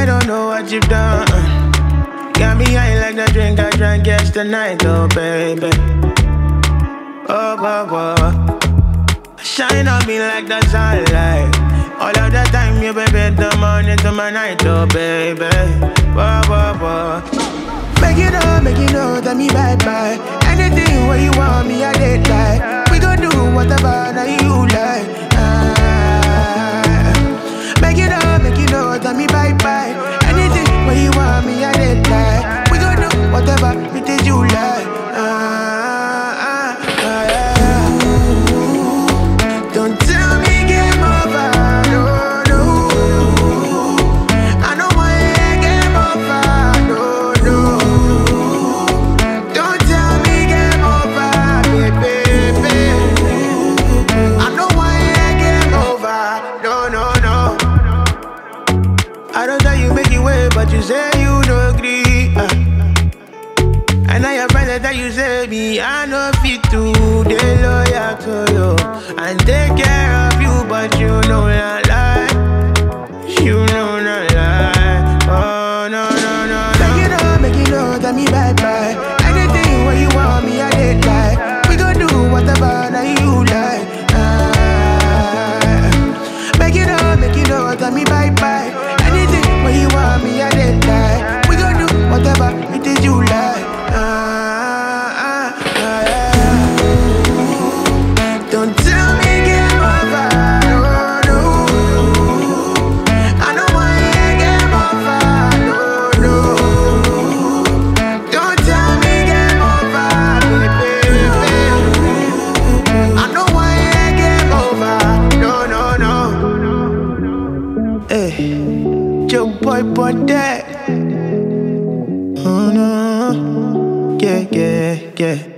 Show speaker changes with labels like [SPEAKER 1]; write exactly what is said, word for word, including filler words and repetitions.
[SPEAKER 1] don't know what you've done. Got me high like the drink I drank yesterday, oh baby. Oh, oh, oh. Shine on me like the sunlight. All of the time you baby, the morning to my night, oh baby. Oh, oh, oh. Make it up, make it know, tell me bye-bye. Anything where you want me, I did like. We gon' do whatever that you like. Ah. Make it up, make it know, tell me bye-bye. Anything where you want me, I did like. We gon' do whatever it is you like. Ah, ah, ah, yeah. Don't tell me game over, no, no. I know why game over, no, no. Don't tell me game over, baby, baby. I know why game over, no, no, no. I don't tell you make it way, but you say you no agree. Uh. And now your friends that you say me, I know fit to they loyal to you and take care of you, but you know not lie. You know not lie. Oh no no no no. Make it up, make it up, tell me bye bye. Anything where you want me, I did like. We gon' do whatever that you like. Ah. Make it up, make it up, tell me bye bye. Anything where you want me, I did like. We gon' do whatever it is you like. Don't tell me game over, no, no. I know why game over, no, no. Don't tell me game over, baby, baby. I know why game over, no, no, no. Hey, Joe boy, boy, that. Oh no, yeah, yeah, yeah.